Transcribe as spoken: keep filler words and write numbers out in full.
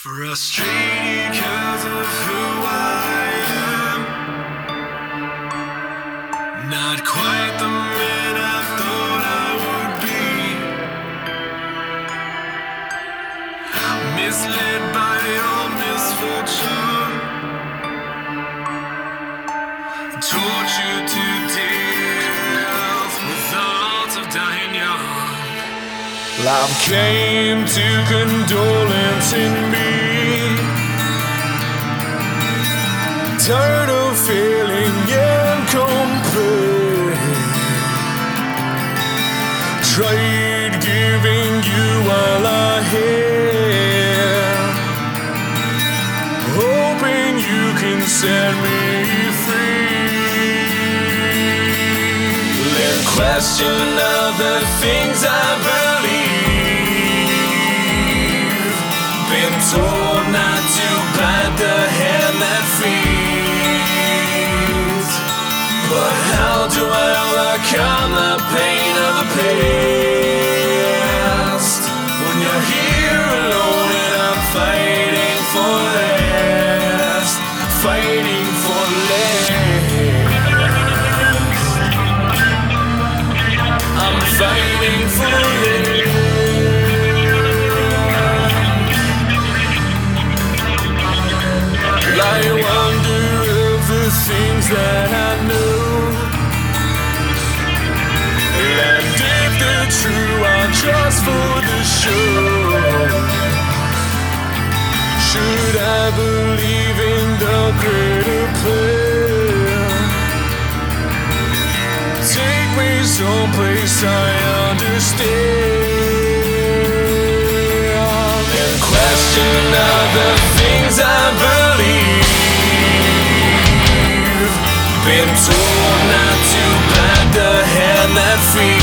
Frustrated because of who I am. Not quite the man I thought I would be. Misled by your misfortune, tortured to death with thoughts of dying young. Love came to condolence in me, tired of feeling incomplete. Tried giving you all I had, hoping you can set me free. Then question of the things I believe. Been told not to bite the hand that feeds, but how do I overcome the pain of the past when you're here alone and I'm fighting for last, fighting for last. I'm fighting for last. I wonder if the things that I know, and if they're true, are just for the show. Should I believe in the greater plan? Take me someplace I understand, and question of the things I believe. Been told not to bite the hand that feeds,